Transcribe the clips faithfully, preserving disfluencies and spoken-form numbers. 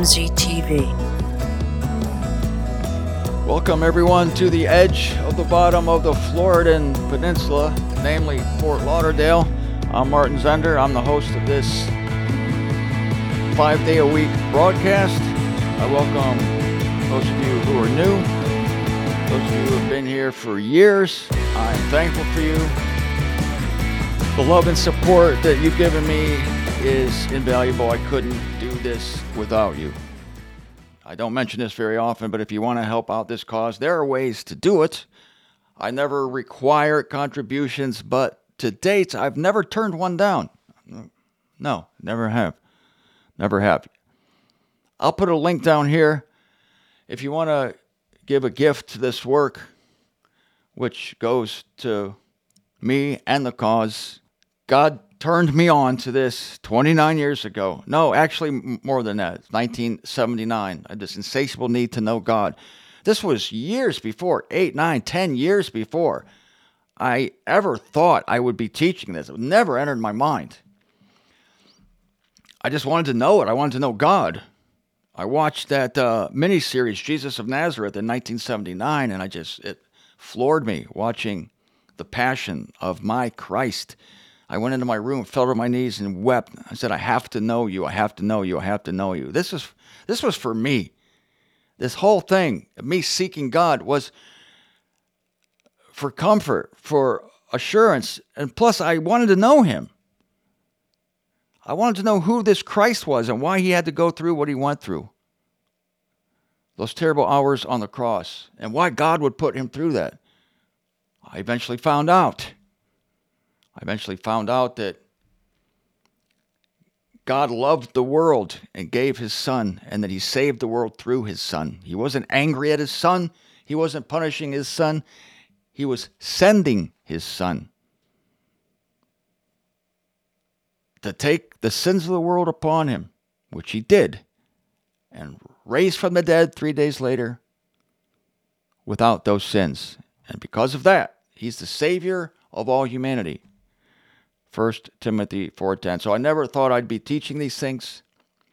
M Z T V. Welcome everyone to the edge of the bottom of the Floridan Peninsula, namely Fort Lauderdale. I'm Martin Zender. I'm the host of this five-day-a-week broadcast. I welcome those of you who are new, those of you who have been here for years. I'm thankful for you. The love and support that you've given me is invaluable. I couldn't do this without you. I don't mention this very often, but if you want to help out this cause, there are ways to do it. I never require contributions, but to date, I've never turned one down. No, never have. Never have. I'll put a link down here if you want to give a gift to this work, which goes to me and the cause. God turned me on to this twenty-nine years ago. No, actually more than that. It's nineteen seventy-nine. I had this insatiable need to know God. This was years before, eight, nine, ten years before I ever thought I would be teaching this. It never entered my mind. I just wanted to know it. I wanted to know God. I watched that uh, miniseries, Jesus of Nazareth, in nineteen seventy-nine, and I just, it floored me watching the passion of my Christ. I went into my room, fell to my knees, and wept. I said, I have to know you. I have to know you. I have to know you. This is this was for me. This whole thing, me seeking God, was for comfort, for assurance, and plus I wanted to know him. I wanted to know who this Christ was and why he had to go through what he went through. Those terrible hours on the cross, and why God would put him through that. I eventually found out. I eventually found out that God loved the world and gave his son, and that he saved the world through his son. He wasn't angry at his son. He wasn't punishing his son. He was sending his son to take the sins of the world upon him, which he did, and raised from the dead three days later without those sins. And because of that, he's the Savior of all humanity. First Timothy four ten. So I never thought I'd be teaching these things,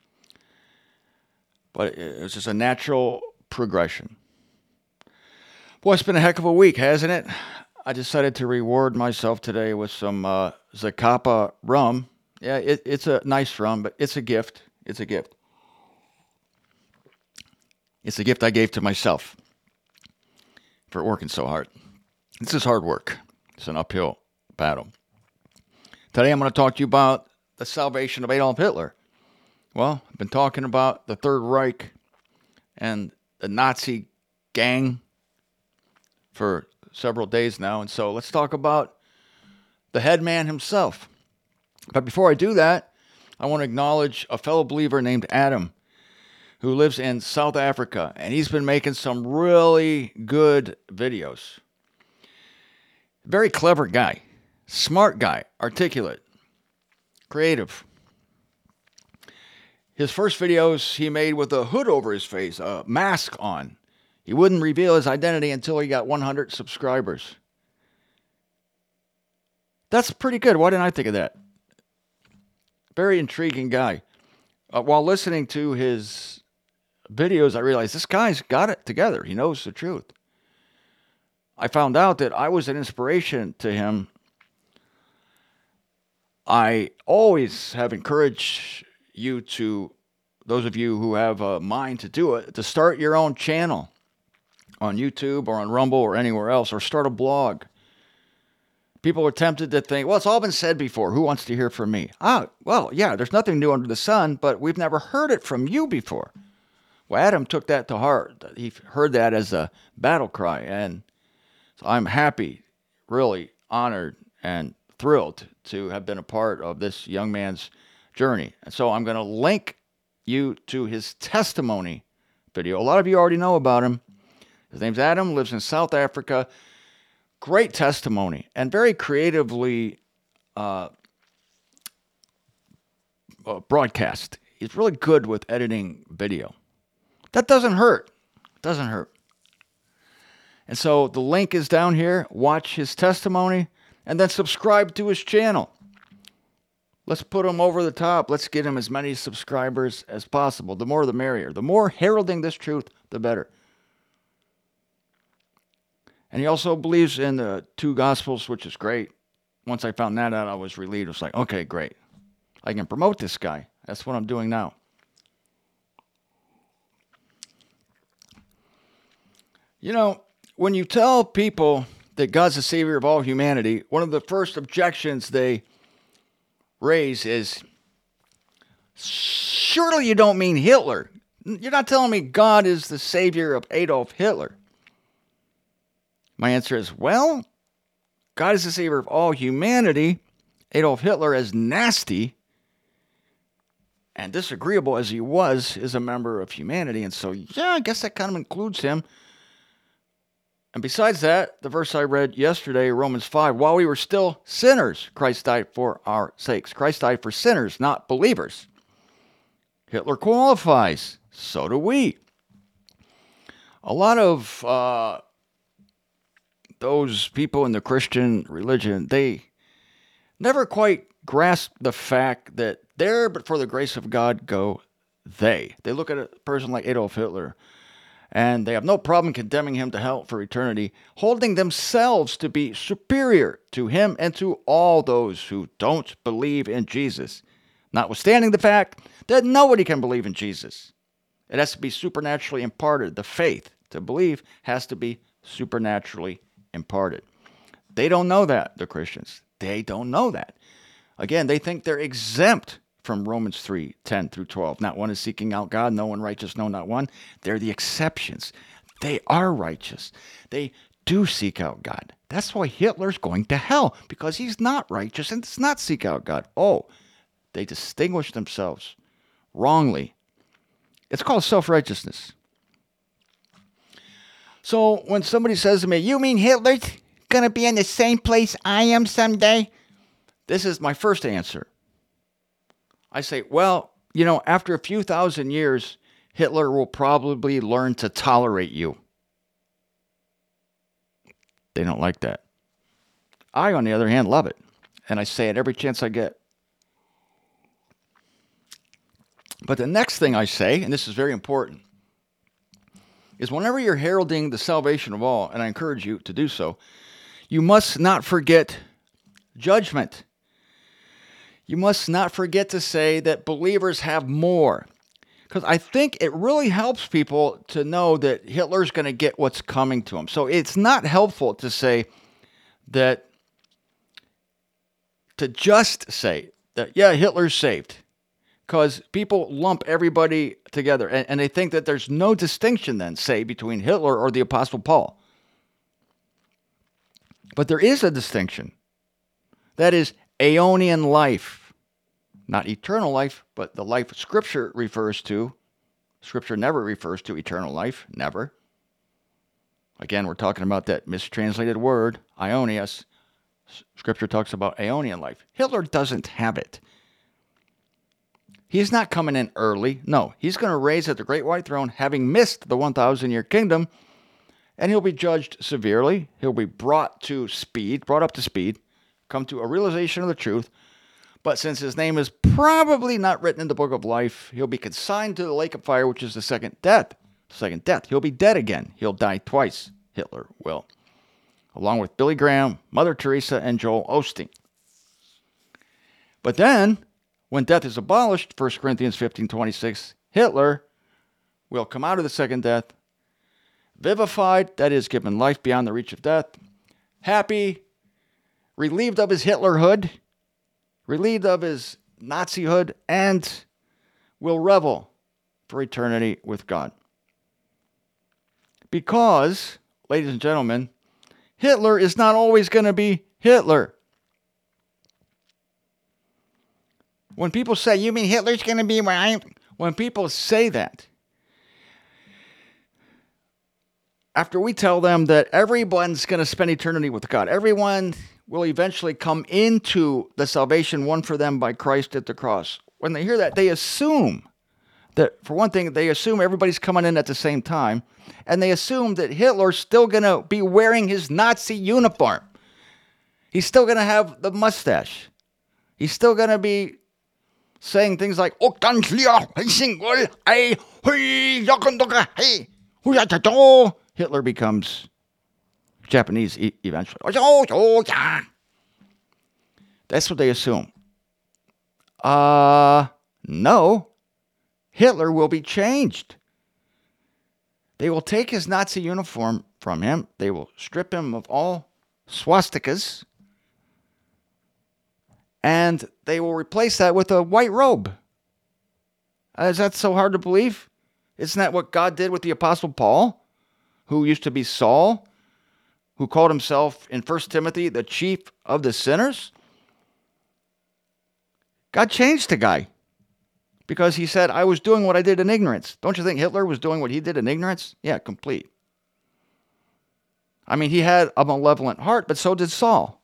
but it was just a natural progression. Boy, it's been a heck of a week, hasn't it? I decided to reward myself today with some uh, Zacapa rum. Yeah, it, it's a nice rum, but it's a gift. It's a gift. It's a gift I gave to myself for working so hard. This is hard work. It's an uphill battle. Today I'm going to talk to you about the salvation of Adolf Hitler. Well, I've been talking about the Third Reich and the Nazi gang for several days now, and so let's talk about the head man himself. But before I do that, I want to acknowledge a fellow believer named Adam, who lives in South Africa, and he's been making some really good videos. Very clever guy. Smart guy, articulate, creative. His first videos he made with a hood over his face, a mask on. He wouldn't reveal his identity until he got one hundred subscribers. That's pretty good. Why didn't I think of that? Very intriguing guy. Uh, while listening to his videos, I realized this guy's got it together. He knows the truth. I found out that I was an inspiration to him. I always have encouraged you to, those of you who have a mind to do it, to start your own channel on YouTube or on Rumble or anywhere else, or start a blog. People are tempted to think, well, it's all been said before. Who wants to hear from me? Ah, well, yeah, there's nothing new under the sun, but we've never heard it from you before. Well, Adam took that to heart. He heard that as a battle cry, and so I'm happy, really honored, and thrilled to have been a part of this young man's journey. And so I'm going to link you to his testimony video. A lot of you already know about him. His name's Adam, lives in South Africa. Great testimony, and very creatively uh, uh, broadcast. He's really good with editing video. That doesn't hurt. Doesn't hurt. And so the link is down here. Watch his testimony, and then subscribe to his channel. Let's put him over the top. Let's get him as many subscribers as possible. The more the merrier. The more heralding this truth, the better. And he also believes in the two gospels, which is great. Once I found that out, I was relieved. I was like, okay, great. I can promote this guy. That's what I'm doing now. You know, when you tell people that God's the Savior of all humanity, one of the first objections they raise is, surely you don't mean Hitler. You're not telling me God is the Savior of Adolf Hitler. My answer is, well, God is the Savior of all humanity. Adolf Hitler, as nasty and disagreeable as he was, is a member of humanity. And so, yeah, I guess that kind of includes him. And besides that, the verse I read yesterday, Romans five, while we were still sinners, Christ died for our sakes. Christ died for sinners, not believers. Hitler qualifies. So do we. A lot of uh, those people in the Christian religion, they never quite grasp the fact that there, but for the grace of God, go they. They look at a person like Adolf Hitler, and they have no problem condemning him to hell for eternity, holding themselves to be superior to him and to all those who don't believe in Jesus, notwithstanding the fact that nobody can believe in Jesus. It has to be supernaturally imparted. The faith to believe has to be supernaturally imparted. They don't know that, the Christians. They don't know that. Again, they think they're exempt from Romans three, ten through twelve. Not one is seeking out God, no one righteous, no, not one. They're the exceptions. They are righteous. They do seek out God. That's why Hitler's going to hell, because he's not righteous and does not seek out God. Oh, they distinguish themselves wrongly. It's called self-righteousness. So when somebody says to me, you mean Hitler's going to be in the same place I am someday? This is my first answer. I say, well, you know, after a few thousand years, Hitler will probably learn to tolerate you. They don't like that. I, on the other hand, love it. And I say it every chance I get. But the next thing I say, and this is very important, is whenever you're heralding the salvation of all, and I encourage you to do so, you must not forget judgment. You must not forget to say that believers have more. Because I think it really helps people to know that Hitler's going to get what's coming to him. So it's not helpful to say that, to just say that, yeah, Hitler's saved. Because people lump everybody together. And, and they think that there's no distinction then, say, between Hitler or the Apostle Paul. But there is a distinction. That is aeonian life. Not eternal life, but the life Scripture refers to. Scripture never refers to eternal life. Never. Again, we're talking about that mistranslated word, aionios. Scripture talks about aeonian life. Hitler doesn't have it. He's not coming in early. No, he's going to reign at the great white throne, having missed the one thousand year kingdom, and he'll be judged severely. He'll be brought to speed, brought up to speed, come to a realization of the truth. But since his name is probably not written in the book of life, he'll be consigned to the lake of fire, which is the second death. Second death. He'll be dead again. He'll die twice. Hitler will. Along with Billy Graham, Mother Teresa, and Joel Osteen. But then, when death is abolished, First Corinthians fifteen twenty-six, Hitler will come out of the second death, vivified, that is, given life beyond the reach of death, happy, relieved of his Hitlerhood, relieved of his Nazihood, and will revel for eternity with God. Because, ladies and gentlemen, Hitler is not always going to be Hitler. When people say, you mean Hitler's going to be where I am? When people say that, after we tell them that everyone's going to spend eternity with God, everyone will eventually come into the salvation won for them by Christ at the cross. When they hear that, they assume that, for one thing, they assume everybody's coming in at the same time, and they assume that Hitler's still going to be wearing his Nazi uniform. He's still going to have the mustache. He's still going to be saying things like, "Oh, Hitler becomes Japanese e- eventually. That's what they assume. Uh, no. Hitler will be changed. They will take his Nazi uniform from him. They will strip him of all swastikas. And they will replace that with a white robe. Is that so hard to believe? Isn't that what God did with the Apostle Paul, who used to be Saul, who called himself in First Timothy the chief of the sinners? God changed the guy because he said, I was doing what I did in ignorance. Don't you think Hitler was doing what he did in ignorance? Yeah, complete. I mean, he had a malevolent heart, but so did Saul.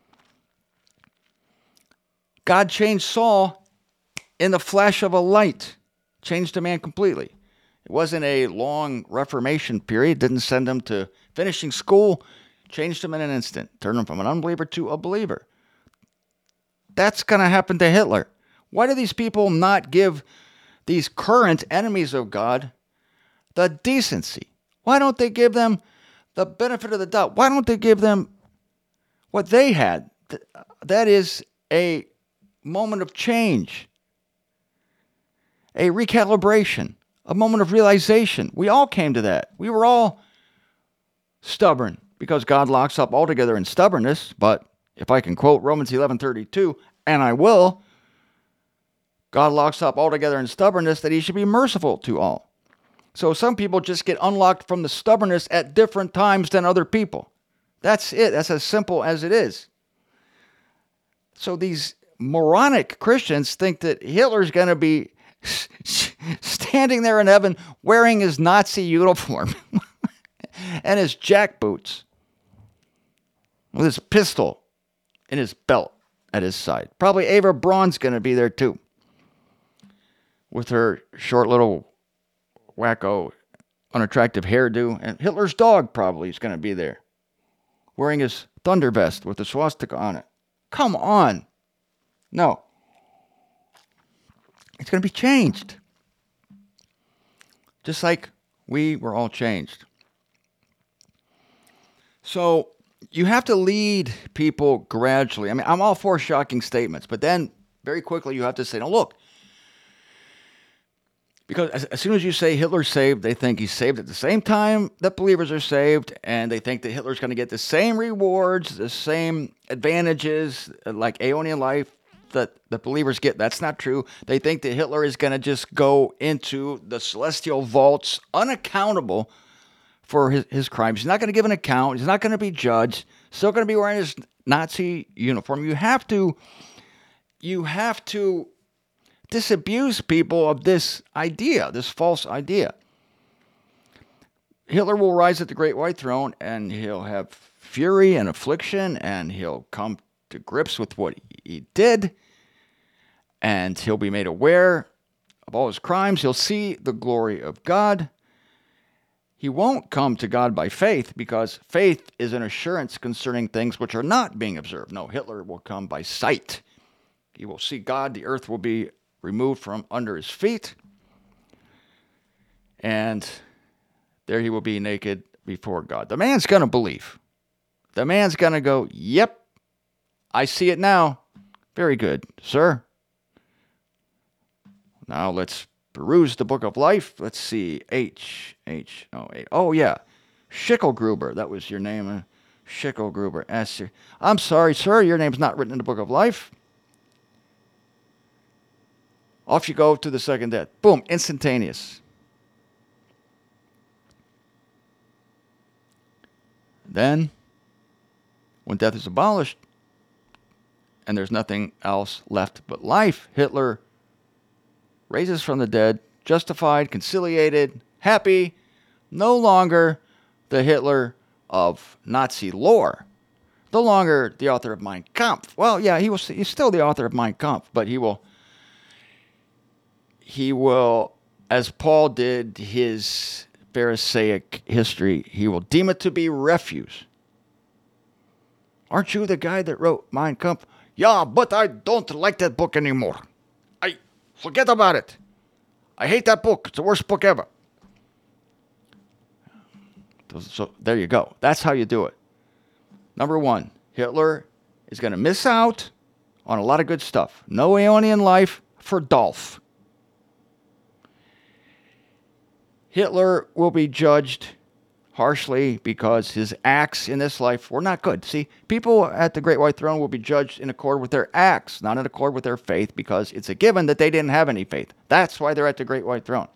God changed Saul in the flash of a light, changed a man completely. It wasn't a long Reformation period, didn't send him to finishing school, changed him in an instant, turned him from an unbeliever to a believer. That's going to happen to Hitler. Why do these people not give these current enemies of God the decency? Why don't they give them the benefit of the doubt? Why don't they give them what they had? That is a moment of change, a recalibration, a moment of realization. We all came to that. We were all stubborn because God locks up altogether in stubbornness. But if I can quote Romans eleven thirty-two, and I will, God locks up altogether in stubbornness that he should be merciful to all. So some people just get unlocked from the stubbornness at different times than other people. That's it. That's as simple as it is. So these moronic Christians think that Hitler's going to be standing there in heaven wearing his Nazi uniform and his jackboots with his pistol in his belt at his side. Probably Ava Braun's going to be there too, with her short little wacko unattractive hairdo. And Hitler's dog probably is going to be there wearing his thunder vest with the swastika on it. Come on. No. It's going to be changed. Just like we were all changed. So you have to lead people gradually. I mean, I'm all for shocking statements, but then very quickly you have to say, no, look. Because as, as soon as you say Hitler's saved, they think he's saved at the same time that believers are saved, and they think that Hitler's going to get the same rewards, the same advantages, like Aeonian life, that the believers get. That's not true. They think that Hitler is going to just go into the celestial vaults unaccountable for his, his crimes. He's not going to give an account. He's not going to be judged. Still going to be wearing his Nazi uniform. You have to, you have to disabuse people of this idea, this false idea. Hitler will rise at the great white throne, and he'll have fury and affliction, and he'll come to grips with what he did, and he'll be made aware of all his crimes. He'll see the glory of God. He won't come to God by faith, because faith is an assurance concerning things which are not being observed. No, Hitler will come by sight. He will see God. The earth will be removed from under his feet, and there he will be naked before God. The man's going to believe. The man's going to go, yep, I see it now. Very good, sir. Now let's peruse the book of life. Let's see. H, H, O, A. Oh, yeah. Schickelgruber. That was your name. Uh, Schickelgruber. S. I'm sorry, sir. Your name's not written in the book of life. Off you go to the second death. Boom. Instantaneous. Then, when death is abolished, and there's nothing else left but life, Hitler raises from the dead, justified, conciliated, happy, no longer the Hitler of Nazi lore, no longer the author of Mein Kampf. Well, yeah, he was, he's still the author of Mein Kampf, but he will, he will, as Paul did his Pharisaic history, he will deem it to be refuse. Aren't you the guy that wrote Mein Kampf? Yeah, but I don't like that book anymore. I forget about it. I hate that book. It's the worst book ever. So there you go. That's how you do it. Number one, Hitler is going to miss out on a lot of good stuff. No Aeonian life for Dolph. Hitler will be judged harshly because his acts in this life were not good. See, people at the Great White Throne will be judged in accord with their acts, not in accord with their faith, because it's a given that they didn't have any faith. That's why they're at the Great White Throne.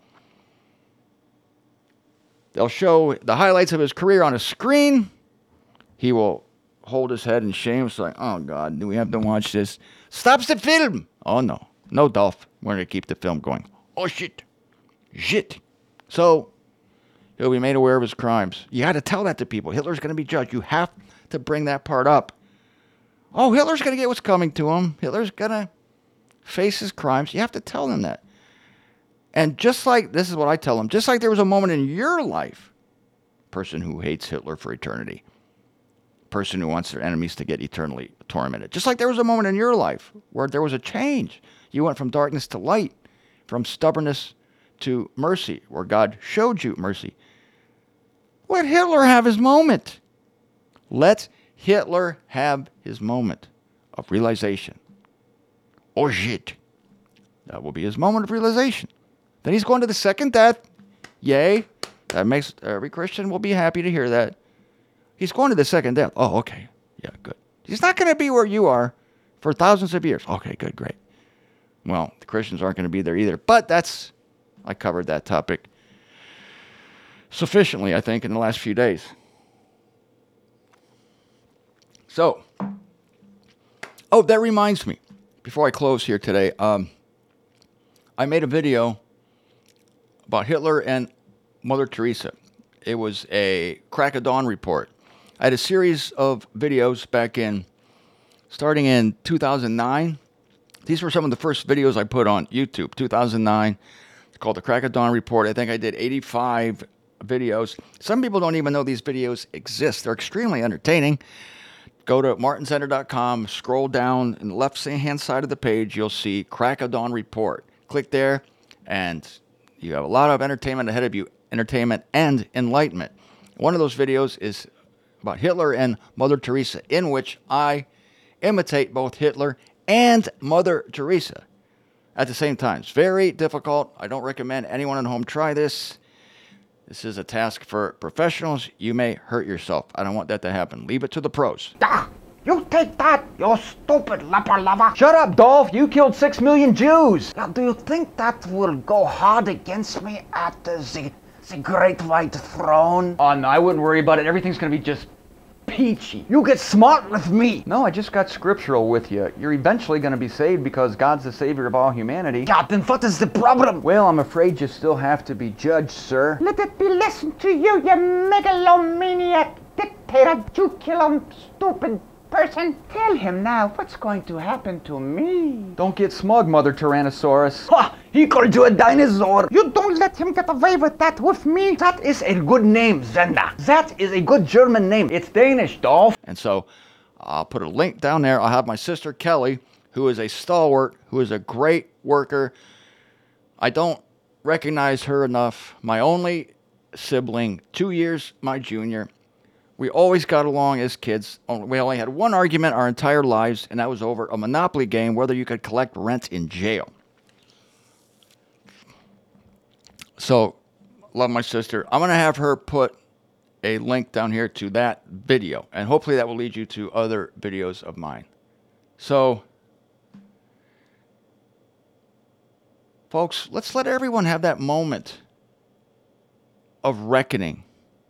They'll show the highlights of his career on a screen. He will hold his head in shame. It's like, oh, God, do we have to watch this? Stop the film! Oh, no. No, Dolph. We're going to keep the film going. Oh, shit. Shit. So, he'll be made aware of his crimes. You got to tell that to people. Hitler's going to be judged. You have to bring that part up. Oh, Hitler's going to get what's coming to him. Hitler's going to face his crimes. You have to tell them that. And just like, this is what I tell them, just like there was a moment in your life, person who hates Hitler for eternity, person who wants their enemies to get eternally tormented. Just like there was a moment in your life where there was a change. You went from darkness to light, from stubbornness to mercy, where God showed you mercy. Let Hitler have his moment. Let Hitler have his moment of realization. Oh shit. That will be his moment of realization. Then he's going to the second death. Yay. That makes every Christian will be happy to hear that. He's going to the second death. Oh, okay. Yeah, good. He's not going to be where you are for thousands of years. Okay, good, great. Well, the Christians aren't going to be there either. But that's, I covered that topic sufficiently, I think, in the last few days. So, oh, that reminds me, before I close here today, um, I made a video about Hitler and Mother Teresa. It was a Crack of Dawn report. I had a series of videos back in, starting in two thousand nine. These were some of the first videos I put on YouTube, two thousand nine. It's called the Crack of Dawn report. I think I did eighty-five videos. Some people don't even know these videos exist. They're extremely entertaining. Go to martin center dot com, scroll down in the left-hand side of the page, you'll see Crack of Dawn report. Click there, and you have a lot of entertainment ahead of you, entertainment and enlightenment. One of those videos is about Hitler and Mother Teresa, in which I imitate both Hitler and Mother Teresa at the same time. It's very difficult. I don't recommend anyone at home try this. This is a task for professionals. You may hurt yourself. I don't want that to happen. Leave it to the pros. Ah, you take that, you stupid leper lover. Shut up, Dolph. You killed six million Jews. Now, do you think that will go hard against me at the, the, the Great White Throne? Oh, no, I wouldn't worry about it. Everything's going to be just peachy. You get smart with me. No, I just got scriptural with you. You're eventually going to be saved because God's the savior of all humanity. God, then what is the problem? Well, I'm afraid you still have to be judged, sir. Let it be listened to you, you megalomaniac dictator, Jew-killing, stupid person. Tell him now what's going to happen to me. Don't get smug, Mother Tyrannosaurus. Ha! He called you a dinosaur. You don't let him get away with that with me. That is a good name, Zenda. That is a good German name. It's Danish, Dolph. And so I'll put a link down there. I'll have my sister Kelly, who is a stalwart, who is a great worker. I don't recognize her enough. My only sibling, two years my junior. We always got along as kids. We only had one argument our entire lives, and that was over a Monopoly game, whether you could collect rent in jail. So, love my sister. I'm going to have her put a link down here to that video, and hopefully that will lead you to other videos of mine. So, folks, let's let everyone have that moment of reckoning.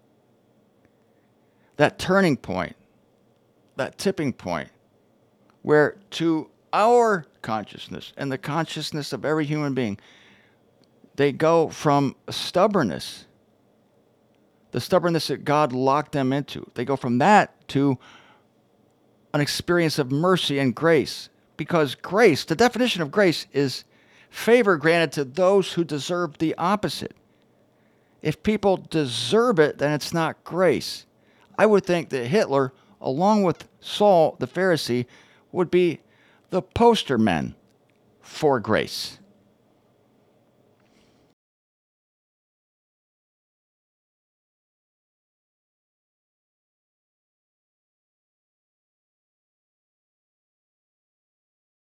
That turning point, that tipping point, where to our consciousness and the consciousness of every human being, they go from stubbornness, the stubbornness that God locked them into. They go from that to an experience of mercy and grace. Because grace, the definition of grace is favor granted to those who deserve the opposite. If people deserve it, then it's not grace. I would think that Hitler, along with Saul the Pharisee, would be the poster men for grace.